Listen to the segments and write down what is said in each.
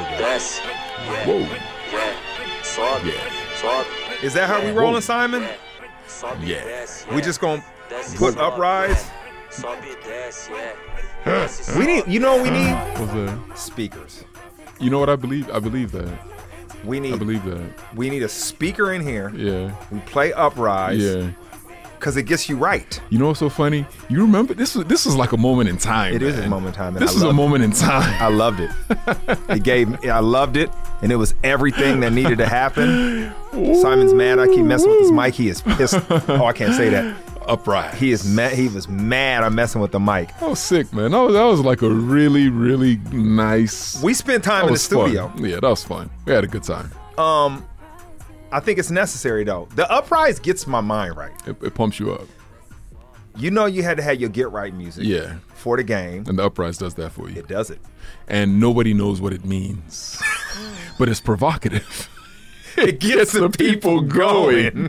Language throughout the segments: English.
That's Whoa. Is that how we rolling, Simon? Yeah. We just gonna put Uprise? We need, you know what we need? What's that? Speakers. You know what I believe? I believe that. We I need believe that. we need a speaker in here. Yeah. We play Uprise. Yeah. Because it gets you right. You know what's so funny? You remember this was like a moment in time. It is man. a moment in time. And This is a moment in time. I loved it. I loved it, and it was everything that needed to happen. Simon's mad. I keep messing with his mic. He is pissed. Oh, I can't say that. Upright. He is mad. He was mad. I'm messing with the mic. I was sick, man. That was like a really, really nice. We spent time that in the was fun. studio. Yeah, that was fun. We had a good time. I think it's necessary though. The Uprise gets my mind right. It pumps you up. You know, you had to have your get right music. Yeah. For the game. And the Uprise does that for you. It does it. And nobody knows what it means, but it's provocative. It gets the people going.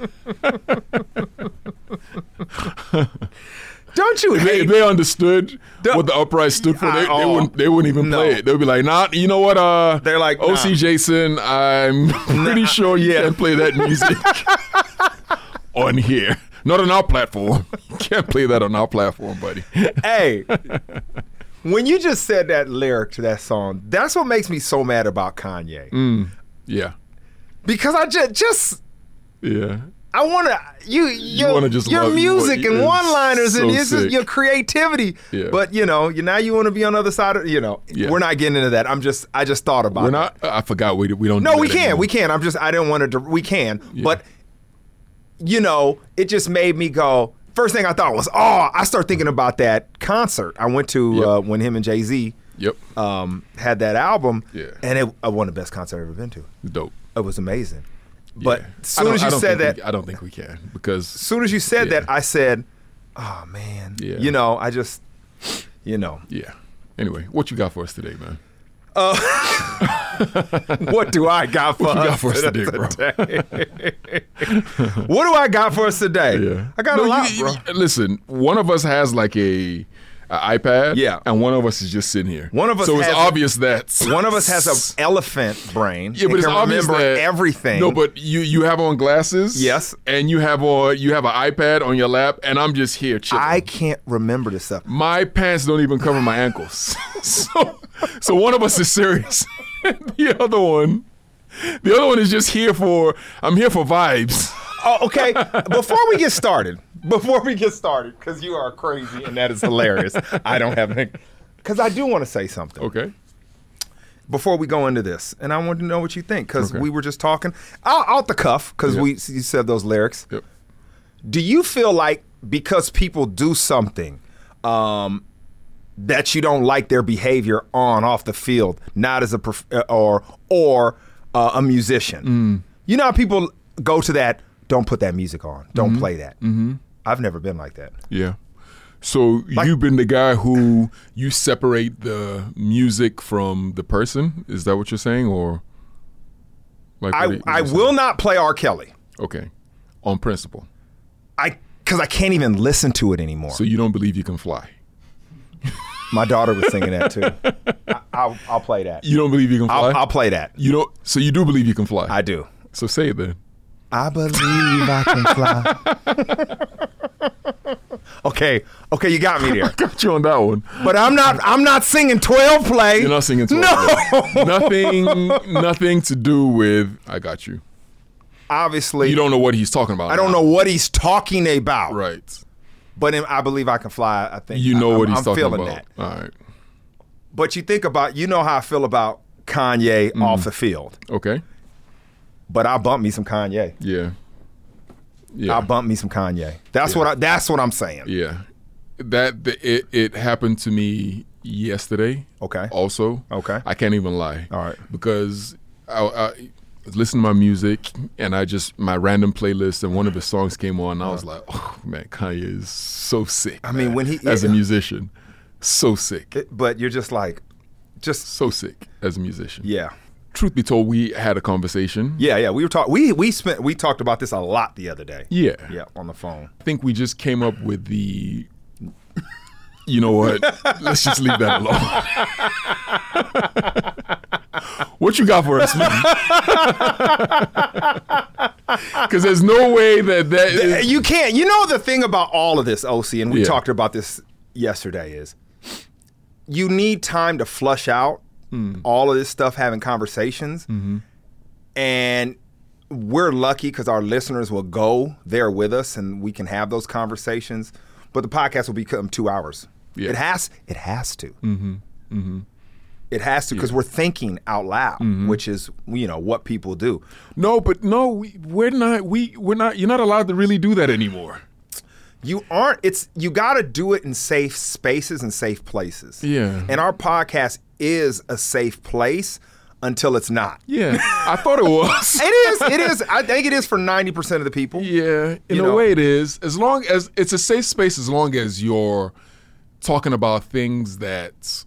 Don't you hate? If they understood what the Uprise stood for, they wouldn't even play it. They'd be like, "Nah, you know what? They're like, OC nah. Jason, I'm pretty sure you can't play that music on here. Not on our platform. You can't play that on our platform, buddy." Hey, when you just said that lyric to that song, that's what makes me so mad about Kanye. Yeah. Because I just Yeah. I want to wanna just your love- music you and want- one-liners it's and so it's just sick. your creativity. Yeah. But now you want to be on the other side of Yeah. We're not getting into that. I just thought about We're it. not. I forgot we don't. No, do we that can. anymore. We can. I didn't want to. We can. Yeah. But it just made me go. First thing I thought was, I start thinking about that concert I went to when him and Jay-Z Yep. had that album. Yeah. And it one of the best concerts I've ever been to. Dope. It was amazing. But Yeah. as soon as you said that, I don't think we can because as soon as you said Yeah. that, I said, "Oh man, Yeah. I just, Yeah. Anyway, what you got for us today, man? what do I got for What you us got for us today, bro? What do I got for us today? Yeah. I got a lot, bro. Listen, one of us has like a iPad, Yeah. and one of us is just sitting here. One of us so has it's obvious that One of us has an elephant brain. Yeah, but it's can obvious remember that everything. No, but you have on glasses. Yes. and you have an iPad on your lap, and I'm just here chilling. I can't remember this stuff. My pants don't even cover my ankles. so one of us is serious. The other one is just I'm here for vibes. Oh, okay. Before we get started, because you are crazy and that is hilarious. I don't have any. Because I do want to say something. Okay. Before we go into this, and I want to know what you think, because Okay. we were just talking out the cuff, because Yep. you said those lyrics. Yep. Do you feel like because people do something that you don't like their behavior off the field, not as a a musician? You know how people go to that, don't put that music on, don't play that. I've never been like that. Yeah. So you've been the guy who you separate the music from the person? Is that what you're saying, or like? I will not play R. Kelly. Okay. On principle. Because I can't even listen to it anymore. So you don't believe you can fly? My daughter was singing that too. I'll play that. You don't believe you can fly? I'll play that. You don't. So you do believe you can fly? I do. So say it then. I believe I can fly. Okay, you got me there. Got you on that one. But I'm not singing 12 play. You're not singing 12. No. Nothing to do with I got you. Obviously. You don't know what he's talking about. I don't know what he's talking about. Right. But I believe I can fly. I think You know what he's I'm talking feeling about. that. All right. But you think about, how I feel about Kanye off the field. Okay. But I'll bump me some Kanye. Yeah. I'll bump me some Kanye. That's what I'm saying. Yeah. It happened to me yesterday. Okay. Also. Okay. I can't even lie. All right. Because I was listening to my music and my random playlist, and one of his songs came on, and I was like, oh man, Kanye is so sick. I mean, when as a musician, so sick. But you're just like, so sick as a musician. Yeah. Truth be told, we had a conversation. Yeah. We were talking. We talked about this a lot the other day. Yeah. Yeah, on the phone. I think we just came up with the. You know what? Let's just leave that alone. What you got for us, man? Because there's no way that is... You can't. You know the thing about all of this, OC, and we talked about this yesterday, is you need time to flush out all of this stuff, having conversations. Mm-hmm. And we're lucky because our listeners will go there with us and we can have those conversations. But the podcast will become 2 hours. Yeah. It has to. Mm-hmm. Mm-hmm. It has to, because we're thinking out loud, which is, what people do. We're not. You're not allowed to really do that anymore. You aren't. You got to do it in safe spaces and safe places. Yeah. And our podcast is a safe place until it's not. Yeah. I thought it was. It is. I think it is for 90% of the people. Yeah. In a way it is. As long as it's a safe space, as long as you're talking about things that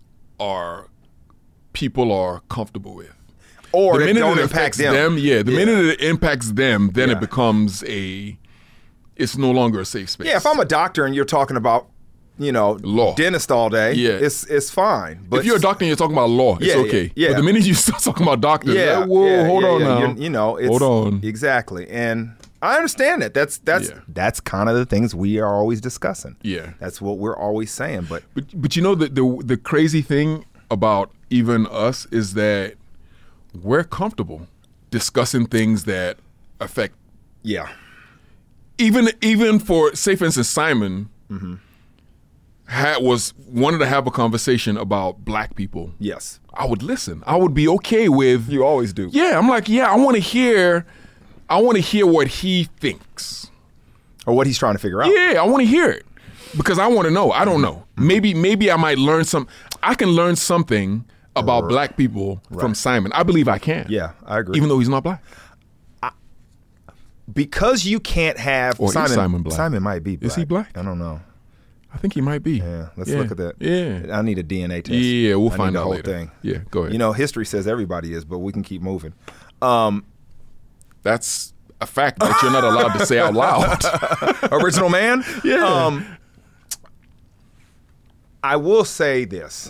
people are comfortable with. Or the don't impact them. The minute it impacts them, then it becomes it's no longer a safe space. Yeah, if I'm a doctor and you're talking about, law, dentist all day, it's fine. But if you're a doctor and you're talking about law, it's okay. Yeah. But the minute you start talking about doctors, hold on now. Hold on. Exactly. And I understand that. That's kind of the things we are always discussing. Yeah. That's what we're always saying. But the crazy thing about even us is that we're comfortable discussing things that affect. Yeah. Even for, say, for instance, Simon wanted to have a conversation about black people. Yes. I would listen. I would be okay with. You always do. Yeah. I'm like, I want to hear what he thinks. Or what he's trying to figure out. Yeah, I want to hear it. Because I want to know. I don't know. Maybe I might learn I can learn something about black people from Simon. I believe I can. Yeah, I agree. Even though he's not black. Because you can't have Simon black. Simon might be black. Is he black? I don't know. I think he might be. Yeah, let's look at that. Yeah. I need a DNA test. Yeah, we'll find out the whole later. thing. Yeah, go ahead. History says everybody is, but we can keep moving. That's a fact that you're not allowed to say out loud. Original man? Yeah. I will say this.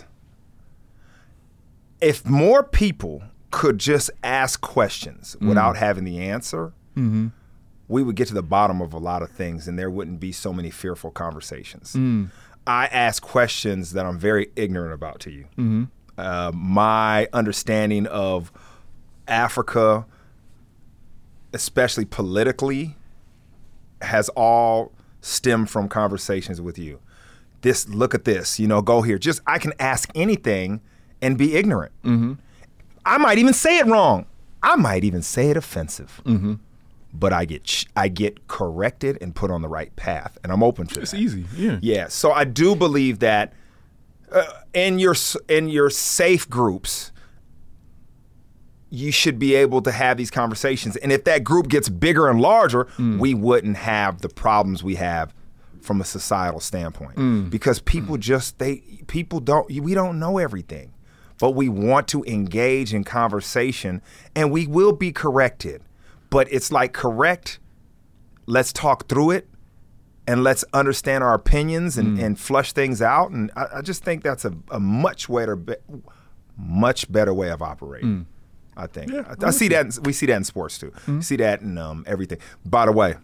If more people could just ask questions without having the answer, we would get to the bottom of a lot of things and there wouldn't be so many fearful conversations. I ask questions that I'm very ignorant about to you. My understanding of Africa, especially politically, has all stemmed from conversations with you. Look at this, go here. I can ask anything and be ignorant. I might even say it wrong. I might even say it offensive. But I get corrected and put on the right path, and I'm open for that. It's easy, yeah. Yeah, so I do believe that in your safe groups, you should be able to have these conversations. And if that group gets bigger and larger, we wouldn't have the problems we have from a societal standpoint. Because people we don't know everything. But we want to engage in conversation, and we will be corrected. But it's like, correct, let's talk through it, and let's understand our opinions and flush things out. And I just think that's a much better way of operating, I think. Yeah, I see that. We see that in sports, too. We see that in everything. By the way,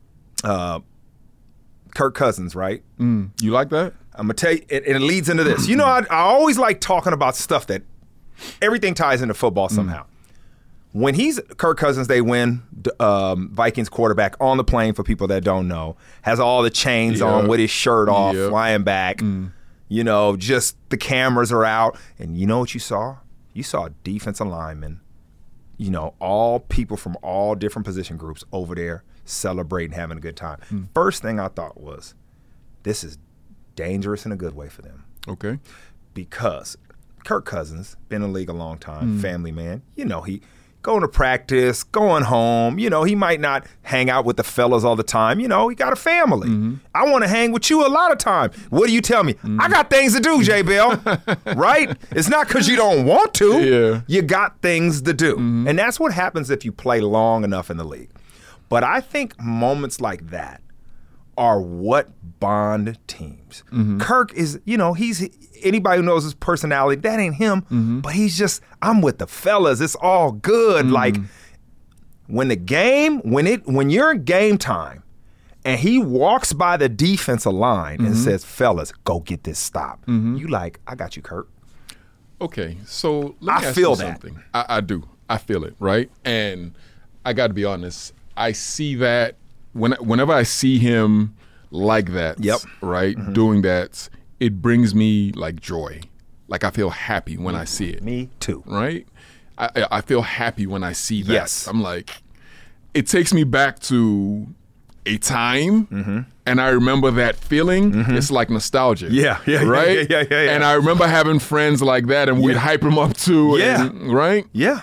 Kirk Cousins, right? You like that? I'm going to tell you, and it leads into this. I always like talking about stuff that everything ties into football somehow. When Kirk Cousins, they win, Vikings quarterback on the plane, for people that don't know, has all the chains on with his shirt off, flying back. Just the cameras are out. And you know what you saw? You saw defensive linemen, all people from all different position groups over there celebrating, having a good time. First thing I thought was, this is dangerous in a good way for them. Okay. Because Kirk Cousins, been in the league a long time, family man, he going to practice, going home. He might not hang out with the fellas all the time. He got a family. I want to hang with you a lot of time. What do you tell me? I got things to do, J. Bell. Right? It's not because you don't want to. Yeah. You got things to do. And that's what happens if you play long enough in the league. But I think moments like that are what bond teams. Kirk is, he's anybody who knows his personality, that ain't him, but he's just, I'm with the fellas. It's all good. Like when you're in game time and he walks by the defensive line and says, fellas, go get this stop. You like, I got you, Kirk. Okay, so let me I ask feel you that. something. I do. I feel it, right? And I got to be honest. I see that whenever I see him like that, right, doing that, it brings me like joy. Like I feel happy when I see it. Me too. Right? I feel happy when I see that. Yes. I'm like, it takes me back to a time, and I remember that feeling. It's like nostalgia. Yeah, right? Yeah. And I remember having friends like that, and we'd hype them up too. Yeah. Right? Yeah.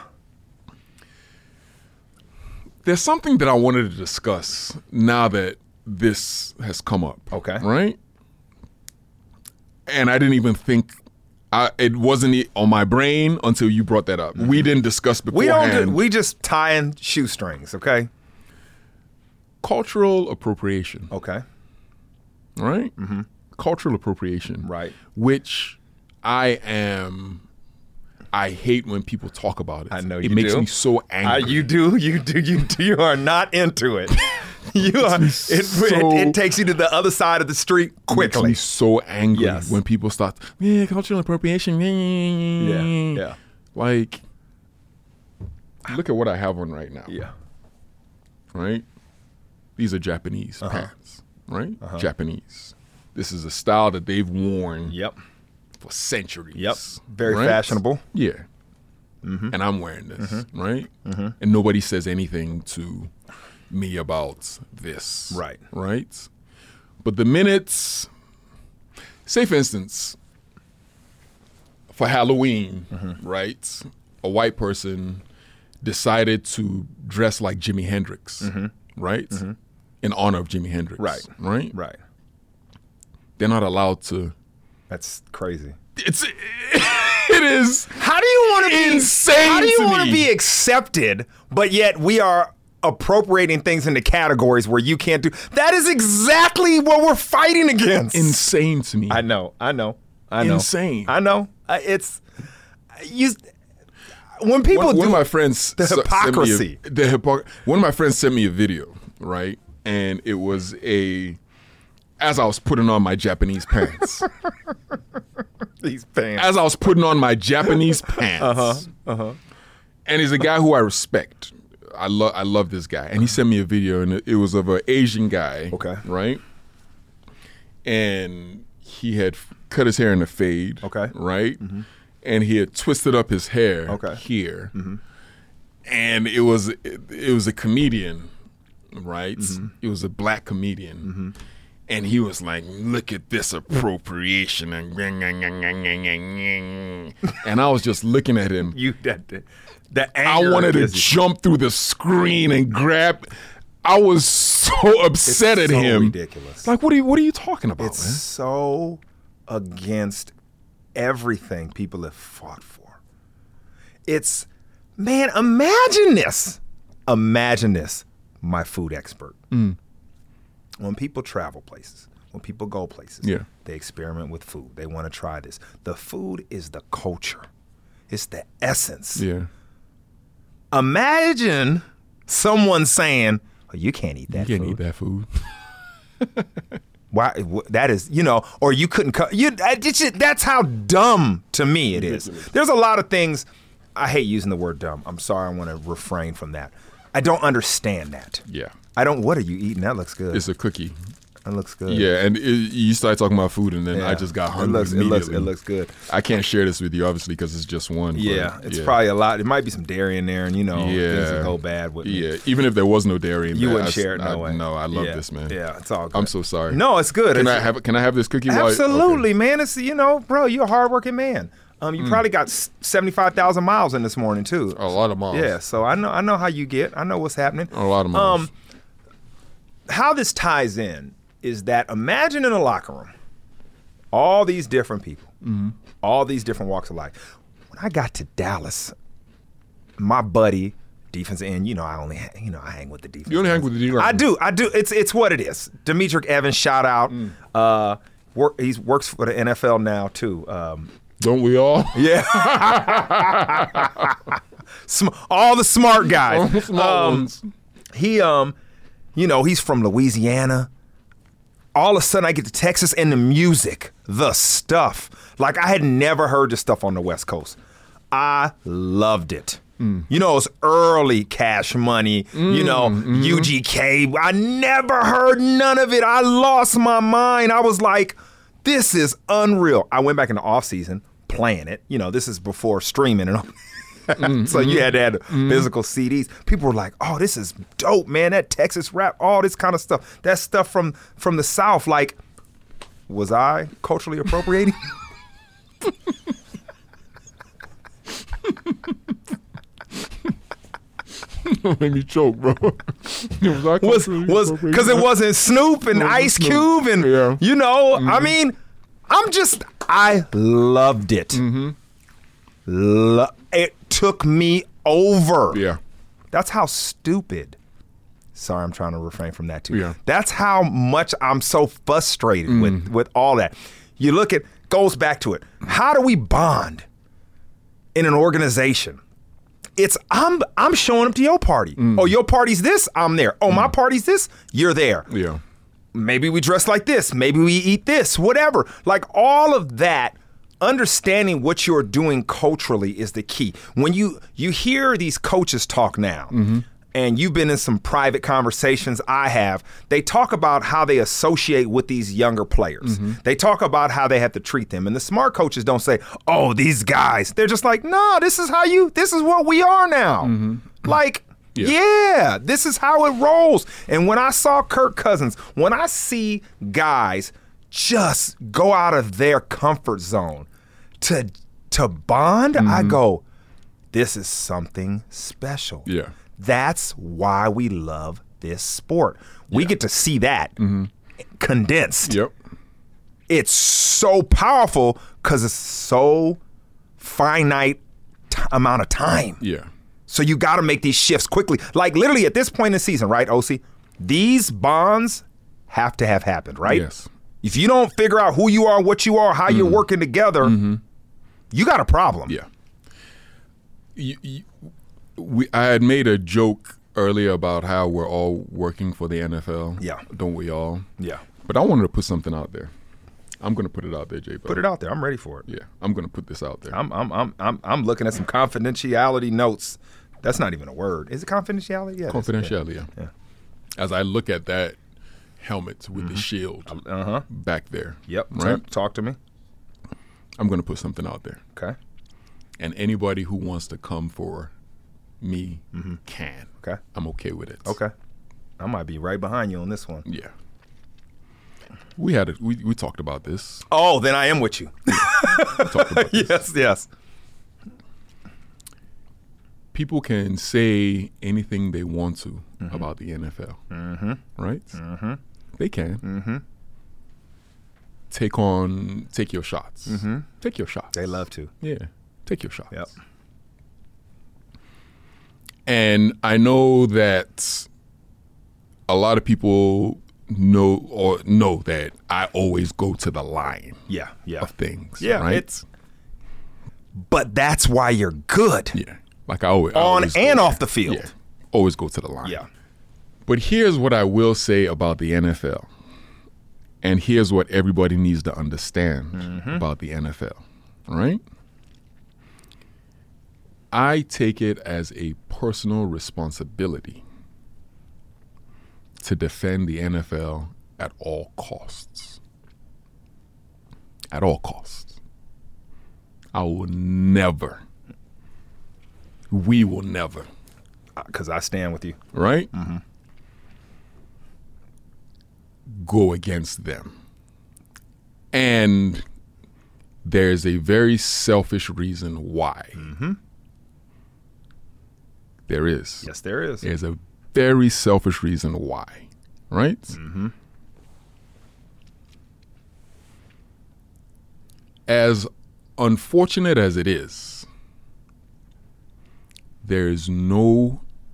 There's something that I wanted to discuss now that this has come up. Okay. Right? And I didn't even think, it wasn't on my brain until you brought that up. We didn't discuss beforehand. We just tying shoestrings, okay? Cultural appropriation. Okay. Right? Cultural appropriation. Right. Which I hate when people talk about it. I know it you makes do. me so angry. You do. You are not into it. You are. It takes you to the other side of the street It makes quickly. me so angry Yes. when people start, cultural appropriation. Yeah. Like, look at what I have on right now. Yeah. Right? These are Japanese pants. Right? Japanese. This is a style that they've worn Yep. for centuries. Yep. Very right? fashionable. Yeah. And I'm wearing this, right? And nobody says anything to me about this. Right. Right? But the minutes, say for instance, for Halloween, right, a white person decided to dress like Jimi Hendrix, right? In honor of Jimi Hendrix. Right. Right? Right. They're not allowed to. That's crazy. It is. How do you want to be insane How do you to want to me. be accepted, but yet we are appropriating things into categories where you can't do? That is exactly what we're fighting against. Insane to me. I know. Insane. I know. It's you. When people one do of my friends the sent me hypocrisy. one of my friends sent me a video, right? And it was as I was putting on my Japanese pants. These pants. As I was putting on my Japanese pants. And he's a guy who I respect. I love this guy. And he sent me a video, and it was of an Asian guy. Okay. Right? And he had cut his hair in a fade. Okay. Right? And he had twisted up his hair here. And it was a comedian, right? It was a black comedian. And he was like, look at this appropriation. And I was just looking at him. The I anger wanted to is- jump through the screen and grab. I was so upset at so him. ridiculous. Like, what are you talking about, It's man? so against everything people have fought for. It's, man, imagine this. Imagine this, my food expert. When people travel places, when people go places, Yeah. they experiment with food. They want to try this. The food is the culture. It's the essence. Yeah. Imagine someone saying, oh, you can't eat that You can't food. eat that food. Why? That is, or you couldn't. That's how dumb to me it is. There's a lot of things. I hate using the word dumb. I'm sorry. I want to refrain from that. I don't understand that. Yeah. I don't. What are you eating? That looks good. It's a cookie. That looks good. Yeah, and you started talking about food, and then Yeah. I just got hungry It immediately. looks good. I can't share this with you, obviously, because it's just one. Yeah, but it's probably a lot. It might be some dairy in there, and things will go bad with me. Yeah, even if there was no dairy in You there, wouldn't share it, no way. No, I love Yeah. this, man. Yeah, it's all good. I'm so sorry. No, it's good. Can I have this cookie? while- Absolutely, okay. man. It's bro, you're a hardworking man. You probably got 75,000 miles in this morning too. A lot of miles. Yeah, so I know how you get. I know what's happening. A lot of miles. How this ties in is that imagine in a locker room, all these different people, all these different walks of life. When I got to Dallas, my buddy defense end. I hang with the defense. You only hang with the D line. I do. It's what it is. Demetric Evans, shout out. He works for the NFL now too. Don't we all? Yeah. All the smart guys. All the smart ones. He's from Louisiana. All of a sudden I get to Texas and the music, the stuff. Like I had never heard this stuff on the West Coast. I loved it. It's early Cash Money, UGK. I never heard none of it. I lost my mind. I was like, this is unreal. I went back in the off season playing it. This is before streaming and all. So you had to have physical CDs. People were like, oh, this is dope, man. That Texas rap, all this kind of stuff. That stuff from the South. Like, was I culturally appropriating? Made me choke, bro. Was because it wasn't Snoop and Ice Cube and I mean, I loved it. It took me over. Yeah. That's how stupid. Sorry, I'm trying to refrain from that too. Yeah. That's how much I'm so frustrated with all that. You look at, goes back to it. How do we bond in an organization? It's I'm showing up to your party. Oh, your party's this, I'm there. Oh, my party's this, you're there. Yeah. Maybe we dress like this. Maybe we eat this, whatever. Like all of that, understanding what you're doing culturally is the key. When you hear these coaches talk now, and you've been in some private conversations I have, they talk about how they associate with these younger players. They talk about how they have to treat them. And the smart coaches don't say, oh, these guys. They're just like, no, this is what we are now. Like, yeah, this is how it rolls. And when I saw Kirk Cousins, when I see guys just go out of their comfort zone to bond, I go, this is something special. Yeah. That's why we love this sport. We get to see that condensed. Yep. It's so powerful because it's so finite amount of time. Yeah. So you got to make these shifts quickly. Like literally at this point in the season, right, OC? These bonds have to have happened, right? Yes. If you don't figure out who you are, what you are, how you're working together, you got a problem. Yeah. I had made a joke earlier about how we're all working for the NFL. Yeah. Don't we all? Yeah. But I wanted to put something out there. I'm going to put it out there, J. Put it out there. I'm ready for it. Yeah. I'm going to put this out there. I'm looking at some confidentiality notes. That's not even a word. Is it confidentiality? Yeah. Confidentiality, yeah. As I look at that helmet with the shield back there. Yep. Right? Talk to me. I'm going to put something out there. Okay. And anybody who wants to come for me can. Okay. I'm okay with it. Okay. I might be right behind you on this one. Yeah. We talked about this. Oh, then I am with you. We talked about this. Yes. People can say anything they want to about the NFL, right? They can. Take your shots. Take your shots. They love to. Yeah, take your shots. Yep. And I know that a lot of people know that I always go to the line of things. Yeah, right? But that's why you're good. Yeah. Like I always off the field. Yeah, always go to the line. Yeah. But here's what I will say about the NFL. And here's what everybody needs to understand about the NFL. All right? I take it as a personal responsibility to defend the NFL at all costs. At all costs. We will never. Because I stand with you. Right? Go against them. And there's a very selfish reason why. There is. Yes, there is. There's a very selfish reason why. Right? As unfortunate as it is, there is no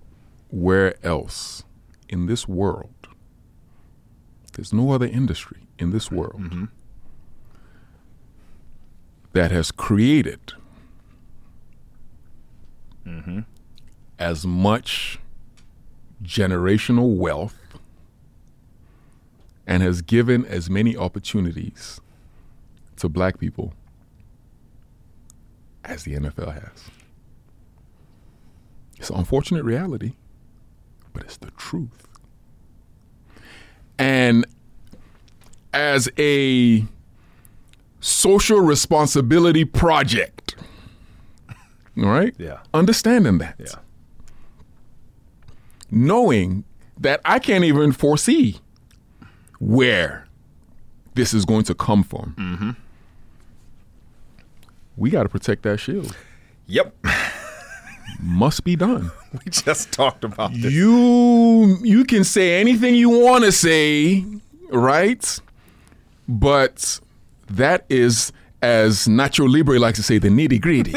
nowhere else in this world, there's no other industry in this world that has created as much generational wealth and has given as many opportunities to black people as the NFL has. It's an unfortunate reality, but it's the truth. And as a social responsibility project, all right? Yeah. Understanding that. Yeah. Knowing that I can't even foresee where this is going to come from. We got to protect that shield. Yep. Must be done. We just talked about this. You can say anything you want to say, right? But that is, as Nacho Libre likes to say, the nitty gritty.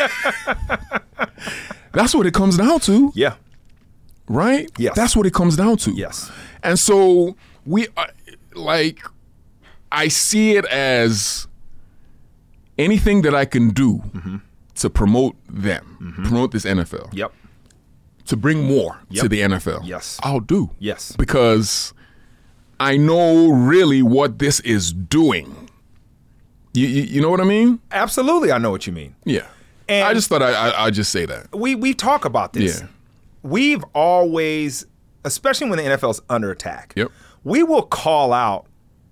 That's what it comes down to. Yeah. Right? Yes. That's what it comes down to. Yes. And so I see it as anything that I can do to promote them, promote this NFL. Yep. To bring more Yep. to the NFL. Yes. I'll do. Yes. Because I know really what this is doing. You know what I mean? Absolutely, I know what you mean. Yeah. And I just thought I'd just say that. We talk about this. Yeah. We've always, especially when the NFL's under attack, Yep. we will call out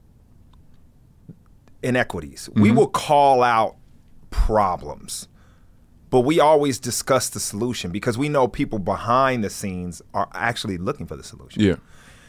inequities. We will call out problems. But we always discuss the solution because we know people behind the scenes are actually looking for the solution. Yeah.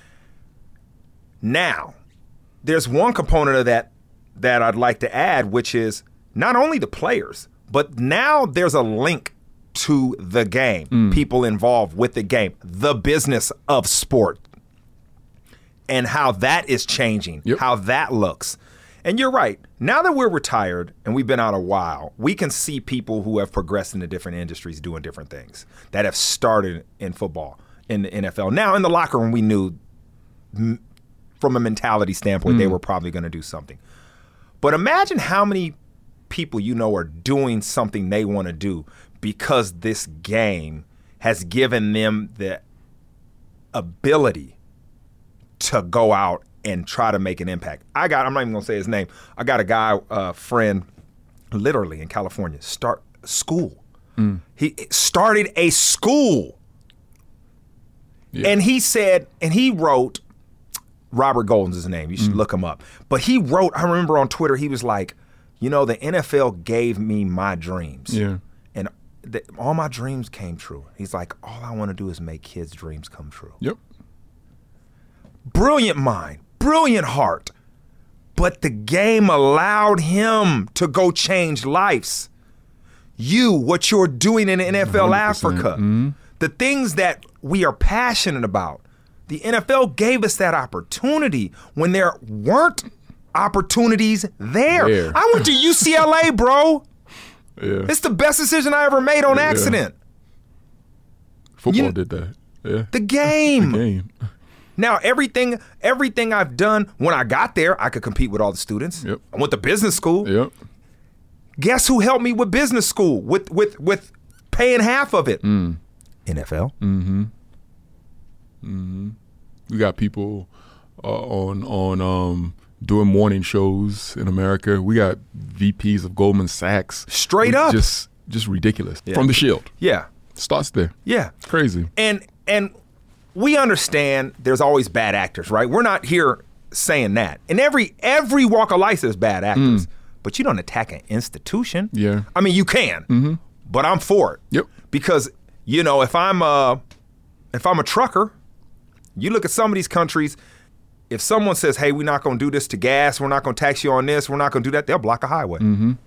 Now, there's one component of that I'd like to add, which is not only the players, but now there's a link to the game, people involved with the game, the business of sport, and how that is changing, how that looks. And you're right. Now that we're retired and we've been out a while, we can see people who have progressed into different industries doing different things that have started in football, in the NFL. Now, in the locker room, we knew from a mentality standpoint, they were probably going to do something. But imagine how many people you know are doing something they want to do because this game has given them the ability to go out and try to make an impact. I'm not even going to say his name. I got a guy, friend, literally in California, start school. He started a school. Yeah. And he said, and he wrote, Robert Golden's his name. You should look him up. But he wrote, I remember on Twitter, he was like, you know, the NFL gave me my dreams. Yeah. And all my dreams came true. He's like, all I want to do is make kids' dreams come true. Yep. Brilliant mind, brilliant heart. But the game allowed him to go change lives. What you're doing in the NFL 100%. Africa, the things that we are passionate about, the NFL gave us that opportunity when there weren't opportunities there. I went to UCLA, bro. Yeah. It's the best decision I ever made on accident. Football did that. Yeah. The game. The game. Now, everything I've done, when I got there, I could compete with all the students. Yep. I went to business school. Yep. Guess who helped me with business school, with paying half of it? NFL. We got people on doing morning shows in America. We got VPs of Goldman Sachs. Straight up. Just ridiculous. From the Shield. Yeah. Starts there. Yeah. Crazy. And we understand there's always bad actors, right? We're not here saying that. In every walk of life there's bad actors. But you don't attack an institution. Yeah. I mean, you can. But I'm for it. Yep. Because, you know, if I'm a trucker, you look at some of these countries, if someone says, hey, we're not going to do this to gas, we're not going to tax you on this, we're not going to do that, they'll block a highway.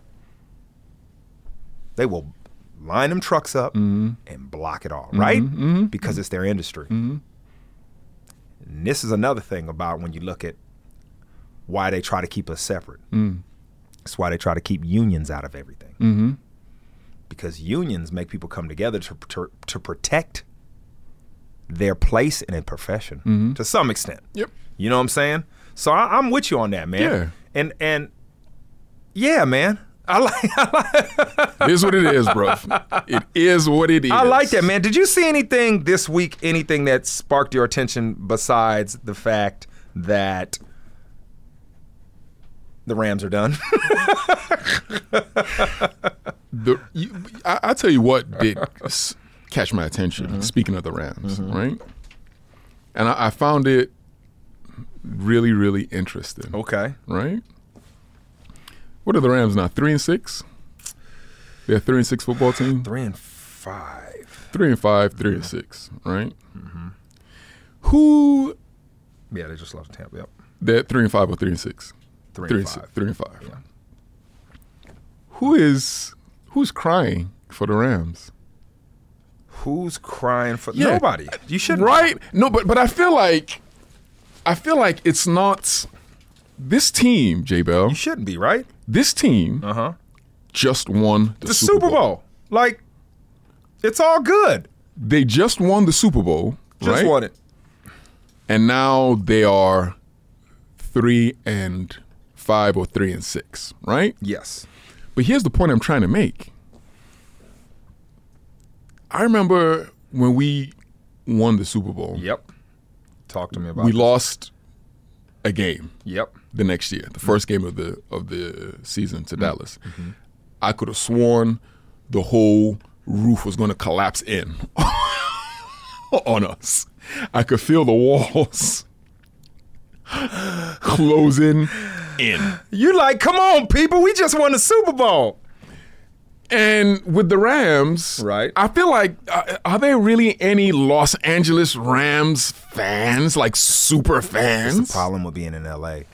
They will line them trucks up and block it all, right? Because it's their industry. And this is another thing about when you look at why they try to keep us separate. It's why they try to keep unions out of everything. Because unions make people come together to protect their place in a profession to some extent. Yep. You know what I'm saying? So I'm with you on that, man. Yeah. And yeah, man. I like It is what it is, bro. It is what it is. I like that, man. Did you see anything this week, anything that sparked your attention besides the fact that the Rams are done? I tell you what did catch my attention, speaking of the Rams, right? And I found it really, really interesting. Okay. Right? What are the Rams now? 3-6? They're a 3-6 football team? 3-5. 3-5, 3-6, right? Who? Yeah, they just lost Tampa. Yep. They're 3-5 or 3-6? 3-5. 3-5. Yeah. Who's crying for the Rams? Who's crying for nobody? You shouldn't. Right? No, but I feel like it's not this team, J Bell. You shouldn't be, right? This team just won The Super Bowl. Like, it's all good. They just won the Super Bowl. Just won it. And now they are 3-5 or 3-6, right? Yes. But here's the point I'm trying to make. I remember when we won the Super Bowl. Yep. Talk to me about We this. lost a game. Yep. The next year, the first game of the season to Dallas. I could have sworn the whole roof was going to collapse in on us. I could feel the walls closing in. You like, come on, people, we just won the Super Bowl. And with the Rams, Right. I feel like, are there really any Los Angeles Rams fans, like super fans? That's the problem with being in L.A.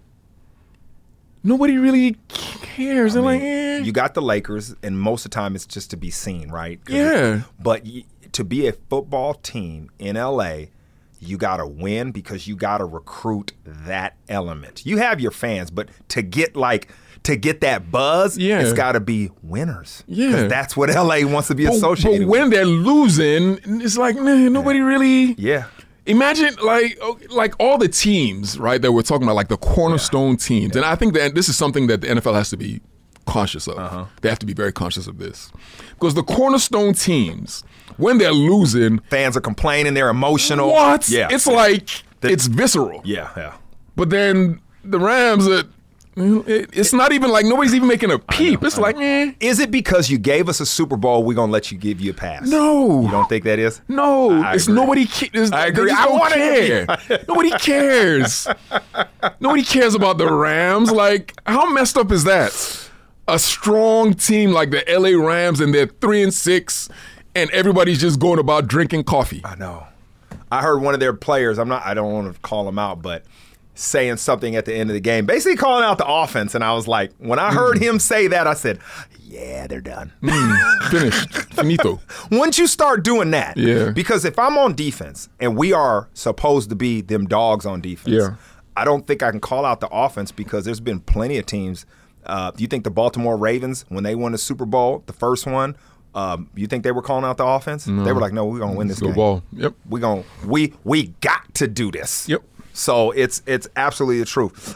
Nobody really cares. They're like, You got the Lakers, and most of the time it's just to be seen, right? Yeah. But to be a football team in L.A., you got to win because you got to recruit that element. You have your fans, but to get that buzz, it's got to be winners. Yeah. Because that's what L.A. wants to be associated but with. when they're losing, it's like, man, nobody really. Yeah. Imagine like all the teams, right, that we're talking about, like the cornerstone teams. And I think that this is something that the NFL has to be conscious of. They have to be very conscious of this. Because the cornerstone teams, when they're losing, Fans are complaining, they're emotional. what? Yeah. It's like, it's visceral. Yeah. But then the Rams, it's not even like nobody's even making a peep. It's like, Is it because you gave us a Super Bowl, we're going to let you give you a pass? no. You don't think that is? No, I it's agree. nobody. I agree. They just I don't wanna hear care. Nobody cares. Nobody cares about the Rams. Like, how messed up is that? A strong team like the LA Rams, and they're 3-6, and everybody's just going about drinking coffee. I know. I heard one of their players, I don't want to call him out, but saying something at the end of the game, basically calling out the offense. And I was like, when I heard him say that, I said, yeah, they're done. Finished. Finito. Once you start doing that, because if I'm on defense and we are supposed to be them dogs on defense, I don't think I can call out the offense because there's been plenty of teams. You think the Baltimore Ravens, when they won the Super Bowl, the first one, you think they were calling out the offense? No. They were like, no, we're going to win this game. Ball. Yep. We got to do this. Yep. So it's absolutely the truth.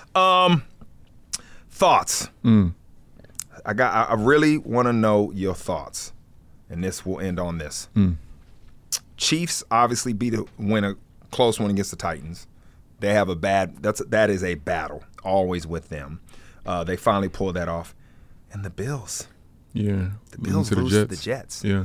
Thoughts. I really want to know your thoughts, and this will end on this. Chiefs obviously win a close one against the Titans. They have that is a battle always with them. They finally pulled that off, and the Bills. Yeah. The Bills lose to the Jets. Yeah.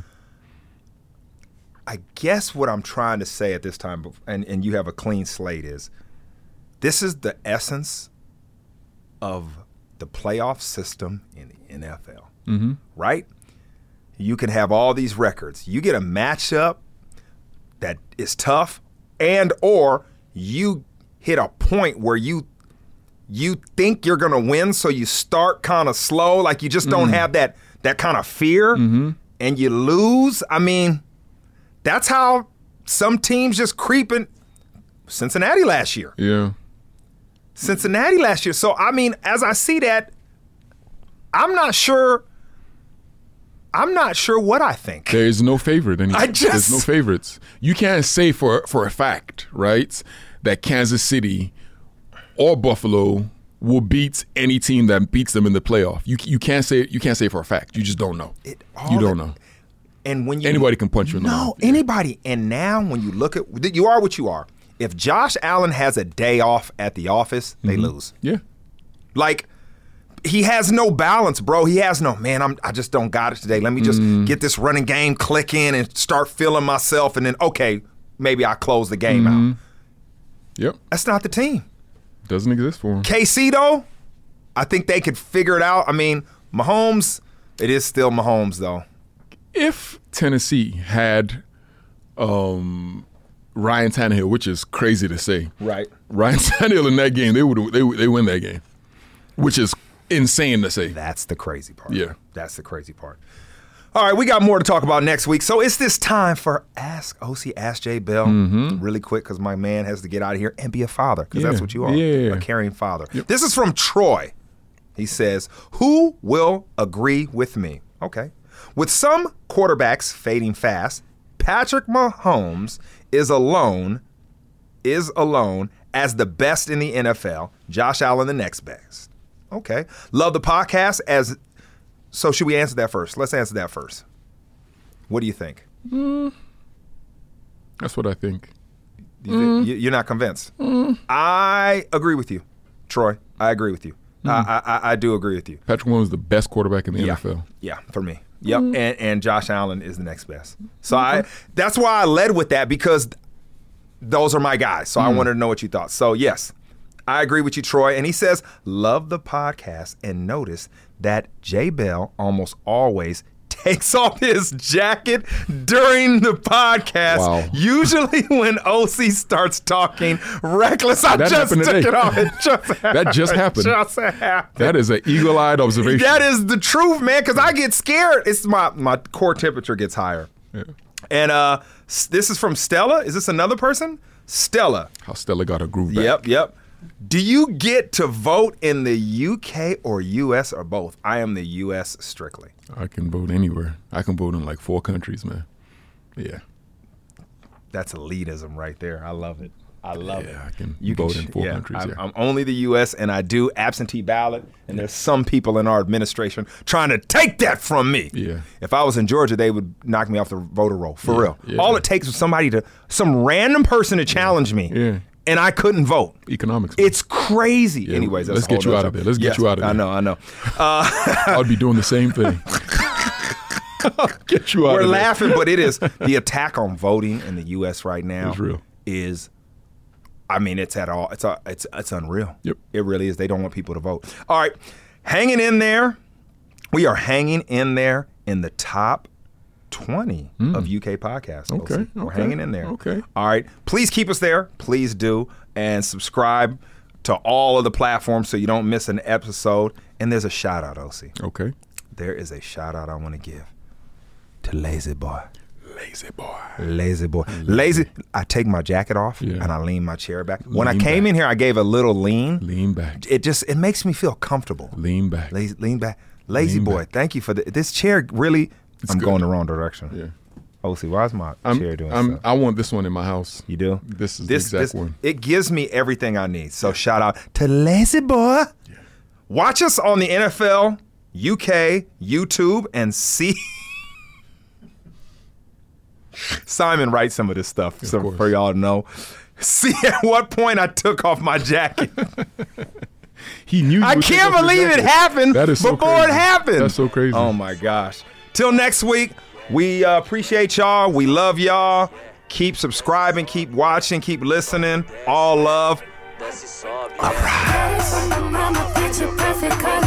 I guess what I'm trying to say at this time, and you have a clean slate, is this is the essence of the playoff system in the NFL, right? You can have all these records. You get a matchup that is tough, and or you hit a point where you think you're going to win, so you start kind of slow, like you just don't have that kind of fear, and you lose. I mean, that's how some teams just creeping. Cincinnati last year. Yeah. Cincinnati last year. So, I mean, as I see that, I'm not sure I'm not sure what I think. There is no favorite anymore. There's no favorites. You can't say for a fact, right, that Kansas City or Buffalo will beat any team that beats them in the playoff. You can't say for a fact. You just don't know. You don't know. And when anybody can punch you in the mouth. No, anybody. And now when you look at, you are what you are. If Josh Allen has a day off at the office, they lose. Yeah. Like, he has no balance, bro. He has no, man, I just don't got it today. Let me just get this running game, click in and start feeling myself. And then, okay, maybe I close the game out. Yep. That's not the team. Doesn't exist for him. KC, though, I think they could figure it out. I mean, Mahomes, it is still Mahomes, though. If Tennessee had Ryan Tannehill, which is crazy to say, right? Ryan Tannehill in that game, they win that game, which is insane to say. That's the crazy part. Yeah, that's the crazy part. All right, we got more to talk about next week. So it's this time for Ask OC, Ask J Bell. Really quick, because my man has to get out of here and be a father, because that's what you are, a caring father. Yep. This is from Troy. He says, "Who will agree with me?" Okay. With some quarterbacks fading fast, Patrick Mahomes is alone as the best in the NFL. Josh Allen the next best. Okay. Love the podcast. So should we answer that first? Let's answer that first. What do you think? That's what I think. You're not convinced? I agree with you, Troy. I agree with you. I do agree with you. Patrick Mahomes is the best quarterback in the NFL. Yeah, for me. Yep, and Josh Allen is the next best. So that's why I led with that, because those are my guys. So I wanted to know what you thought. So yes, I agree with you, Troy. And he says, love the podcast and notice that J Bell almost always takes off his jacket during the podcast. Wow. Usually when OC starts talking reckless, I just took it off. That just happened. That is an eagle-eyed observation. That is the truth, man, because I get scared. It's my core temperature gets higher. Yeah. And this is from Stella. Is this another person? Stella. How Stella got her groove back. Yep. Do you get to vote in the UK or US or both? I am the US strictly. I can vote anywhere. I can vote in like 4 countries, man. Yeah. That's elitism right there. I love it. I love it. Yeah, I can vote in 4 countries. I'm only the US, and I do absentee ballot, and there's some people in our administration trying to take that from me. Yeah. If I was in Georgia, they would knock me off the voter roll, for real. Yeah. All it takes is some random person to challenge me. Yeah. And I couldn't vote. Economics. Man. It's crazy. Yeah, anyways, let's get you out of there. Let's get you out of there. I know. I would be doing the same thing. Get you out of there. We're laughing, but it is. The attack on voting in the U.S. right now it's real. It's unreal. Yep. It really is. They don't want people to vote. All right. Hanging in there. We are hanging in there in the top 20 of UK podcasts. Okay. We're hanging in there. Okay. All right. Please keep us there. Please do. And subscribe to all of the platforms so you don't miss an episode. And there's a shout out, OC. Okay. There is a shout out I want to give to Lazy Boy. Lazy Boy. Lazy Boy. Lazy. I take my jacket off and I lean my chair back. When I came in here, I gave a little lean. Lean back. It makes me feel comfortable. Lean back. Lean back. Lazy Boy. Thank you for this chair. Really. I'm going the wrong direction. Yeah. OC, why is my chair doing stuff? I want this one in my house. You do? This is the exact one. It gives me everything I need. So shout out to Lazy Boy. Yeah. Watch us on the NFL, UK, YouTube, and see. Simon writes some of this stuff for y'all to know. See at what point I took off my jacket. He knew. I can't believe it happened before it happened. That's so crazy. Oh my gosh. Till next week, we appreciate y'all. We love y'all. Keep subscribing, keep watching, keep listening. All love. All right.